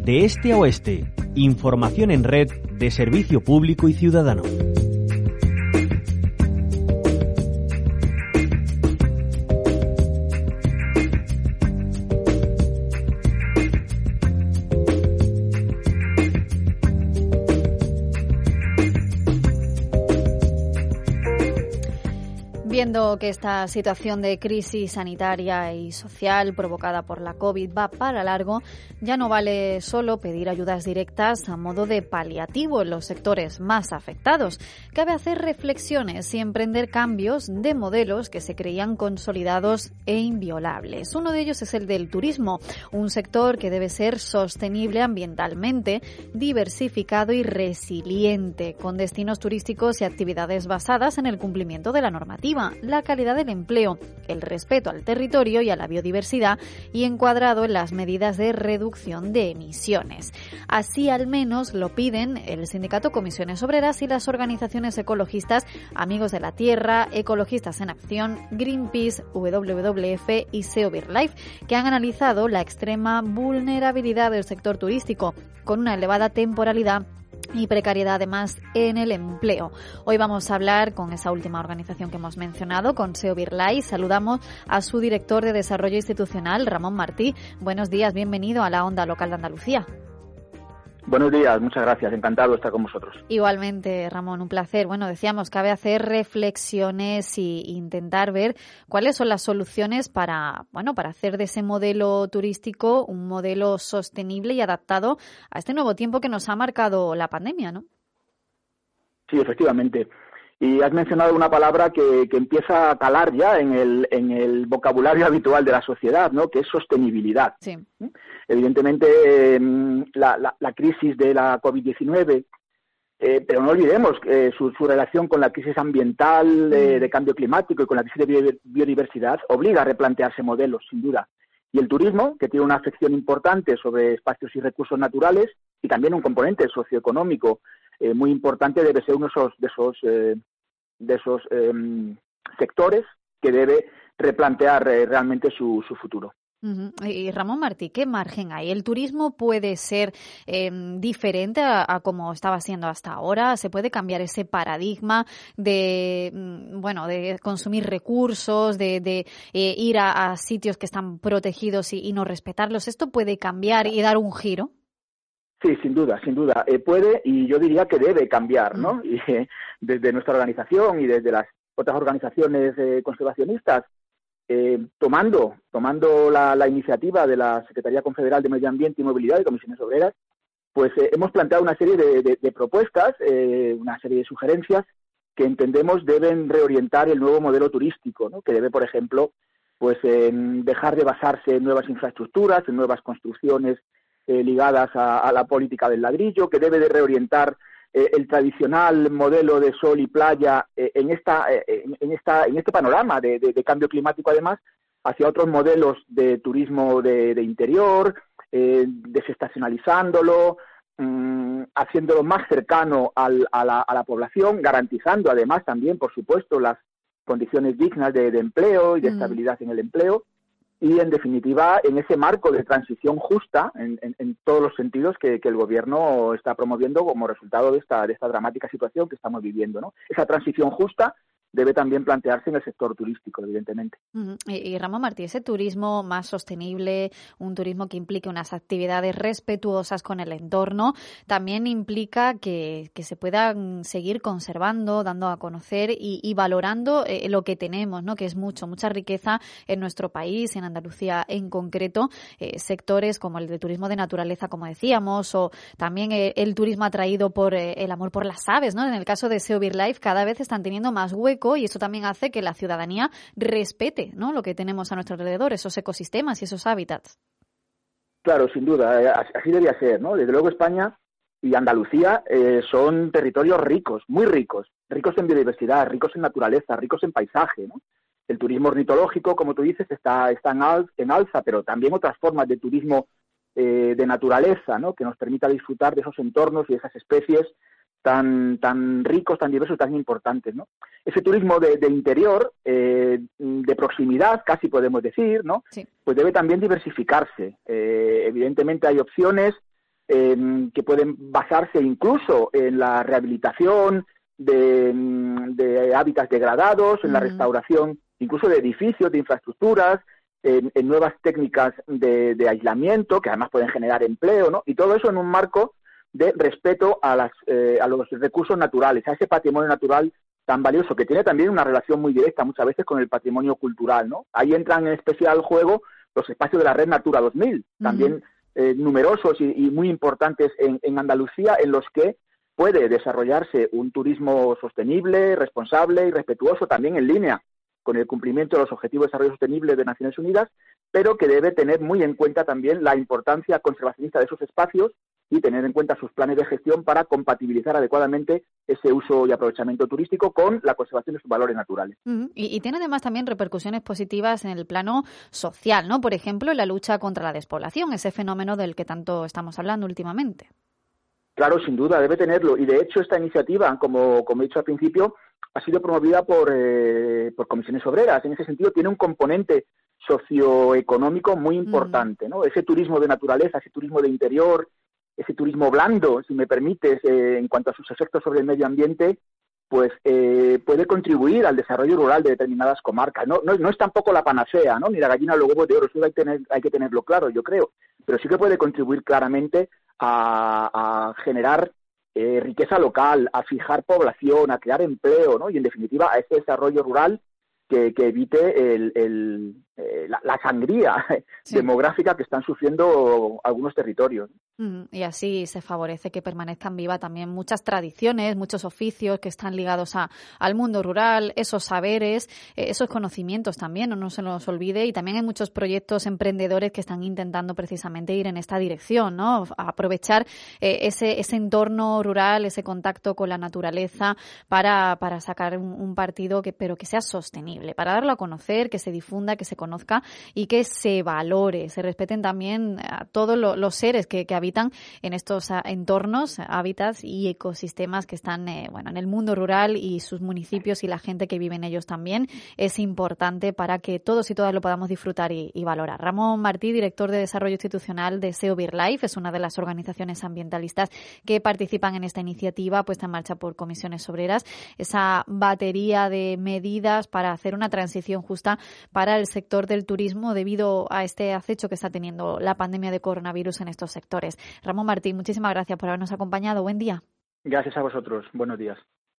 De este a oeste, información en red de servicio público y ciudadano. Viendo que esta situación de crisis sanitaria y social provocada por la COVID va para largo, ya no vale solo pedir ayudas directas a modo de paliativo en los sectores más afectados. Cabe hacer reflexiones y emprender cambios de modelos que se creían consolidados e inviolables. Uno de ellos es el del turismo, un sector que debe ser sostenible ambientalmente, diversificado y resiliente, con destinos turísticos y actividades basadas en el cumplimiento de la normativa, la calidad del empleo, el respeto al territorio y a la biodiversidad y encuadrado en las medidas de reducción de emisiones. Así al menos lo piden el sindicato Comisiones Obreras y las organizaciones ecologistas Amigos de la Tierra, Ecologistas en Acción, Greenpeace, WWF y SEO BirdLife, que han analizado la extrema vulnerabilidad del sector turístico con una elevada temporalidad y precariedad además en el empleo. Hoy vamos a hablar con esa última organización que hemos mencionado, con SEO BirdLife. Saludamos a su director de Desarrollo Institucional, Ramón Martí. Buenos días, bienvenido a la Onda Local de Andalucía. Buenos días, muchas gracias, encantado de estar con vosotros. Igualmente, Ramón, un placer. Bueno, decíamos, cabe hacer reflexiones y intentar ver cuáles son las soluciones para hacer de ese modelo turístico un modelo sostenible y adaptado a este nuevo tiempo que nos ha marcado la pandemia, ¿no? Sí, efectivamente. Y has mencionado una palabra que empieza a calar ya en el vocabulario habitual de la sociedad, ¿no? Que es sostenibilidad. Sí. Evidentemente, la crisis de la COVID-19, pero no olvidemos su relación con la crisis ambiental, de cambio climático y con la crisis de biodiversidad, obliga a replantearse modelos, sin duda. Y el turismo, que tiene una afección importante sobre espacios y recursos naturales y también un componente socioeconómico muy importante, debe ser uno de esos sectores que debe replantear realmente su futuro. Uh-huh. Y Ramón Martí, ¿qué margen hay? ¿El turismo puede ser diferente a como estaba siendo hasta ahora? ¿Se puede cambiar ese paradigma de consumir recursos, de ir a sitios que están protegidos y no respetarlos? ¿Esto puede cambiar y dar un giro? Sí, sin duda. Puede y yo diría que debe cambiar, ¿no? Y desde nuestra organización y desde las otras organizaciones conservacionistas, tomando la iniciativa de la Secretaría Confederal de Medio Ambiente y Movilidad y Comisiones Obreras, pues hemos planteado una serie de propuestas, una serie de sugerencias que entendemos deben reorientar el nuevo modelo turístico, ¿no? Que debe, por ejemplo, pues dejar de basarse en nuevas infraestructuras, en nuevas construcciones ligadas a la política del ladrillo, que debe de reorientar el tradicional modelo de sol y playa en este panorama de cambio climático, además, hacia otros modelos de turismo de interior, desestacionalizándolo, haciéndolo más cercano a la población, garantizando además también, por supuesto, las condiciones dignas de empleo y de estabilidad en el empleo. Y, en definitiva, en ese marco de transición justa, en todos los sentidos que el Gobierno está promoviendo como resultado de esta dramática situación que estamos viviendo, ¿no? Esa transición justa debe también plantearse en el sector turístico, evidentemente. Uh-huh. Y Ramón Martí, ese turismo más sostenible, un turismo que implique unas actividades respetuosas con el entorno, también implica que se puedan seguir conservando, dando a conocer y valorando lo que tenemos, ¿no? Que es mucha riqueza en nuestro país, en Andalucía en concreto, sectores como el del turismo de naturaleza, como decíamos, o también el turismo atraído por el amor por las aves, ¿no? En el caso de SEO BirdLife, cada vez están teniendo más hueco y eso también hace que la ciudadanía respete, ¿no?, lo que tenemos a nuestro alrededor, esos ecosistemas y esos hábitats. Claro, sin duda, así debería ser, ¿no? Desde luego España y Andalucía son territorios ricos, muy ricos en biodiversidad, ricos en naturaleza, ricos en paisaje, ¿no? El turismo ornitológico, como tú dices, está en alza, pero también otras formas de turismo de naturaleza, ¿no?, que nos permita disfrutar de esos entornos y esas especies tan ricos, tan diversos, tan importantes, ¿no? Ese turismo de interior, de proximidad, casi podemos decir, ¿no? Sí. Pues debe también diversificarse. Evidentemente hay opciones que pueden basarse incluso en la rehabilitación de hábitats degradados, en la restauración incluso de edificios, de infraestructuras, en nuevas técnicas de aislamiento, que además pueden generar empleo, ¿no? Y todo eso en un marco de respeto a los recursos naturales, a ese patrimonio natural tan valioso, que tiene también una relación muy directa muchas veces con el patrimonio cultural, ¿no? Ahí entran en especial juego los espacios de la red Natura 2000, también numerosos y muy importantes en Andalucía, en los que puede desarrollarse un turismo sostenible, responsable y respetuoso, también en línea con el cumplimiento de los Objetivos de Desarrollo Sostenible de Naciones Unidas, pero que debe tener muy en cuenta también la importancia conservacionista de esos espacios y tener en cuenta sus planes de gestión para compatibilizar adecuadamente ese uso y aprovechamiento turístico con la conservación de sus valores naturales. Y tiene además también repercusiones positivas en el plano social, ¿no? Por ejemplo, la lucha contra la despoblación, ese fenómeno del que tanto estamos hablando últimamente. Claro, sin duda, debe tenerlo. Y de hecho esta iniciativa, como he dicho al principio, ha sido promovida por comisiones obreras. En ese sentido tiene un componente socioeconómico muy importante, ¿no? Ese turismo de naturaleza, ese turismo de interior, ese turismo blando, si me permites, en cuanto a sus efectos sobre el medio ambiente, pues puede contribuir al desarrollo rural de determinadas comarcas. No es tampoco la panacea, ¿no? Ni la gallina o los huevos de oro, eso hay que tenerlo claro, yo creo. Pero sí que puede contribuir claramente a generar riqueza local, a fijar población, a crear empleo, ¿no? Y en definitiva a ese desarrollo rural que evite la sangría demográfica que están sufriendo algunos territorios. Y así se favorece que permanezcan vivas también muchas tradiciones, muchos oficios que están ligados al mundo rural, esos saberes, esos conocimientos también, no se nos olvide. Y también hay muchos proyectos emprendedores que están intentando precisamente ir en esta dirección, ¿no? Aprovechar ese entorno rural, ese contacto con la naturaleza para sacar un partido pero que sea sostenible, para darlo a conocer, que se difunda, que se conozca y que se valore, se respeten también a todos los seres que habitan en estos entornos, hábitats y ecosistemas que están en el mundo rural, y sus municipios y la gente que vive en ellos también es importante para que todos y todas lo podamos disfrutar y valorar. Ramón Martí, director de Desarrollo Institucional de SEO BirdLife, es una de las organizaciones ambientalistas que participan en esta iniciativa puesta en marcha por comisiones obreras, esa batería de medidas para hacer una transición justa para el sector del turismo debido a este acecho que está teniendo la pandemia de coronavirus en estos sectores. Ramón Martín, muchísimas gracias por habernos acompañado. Buen día. Gracias a vosotros. Buenos días.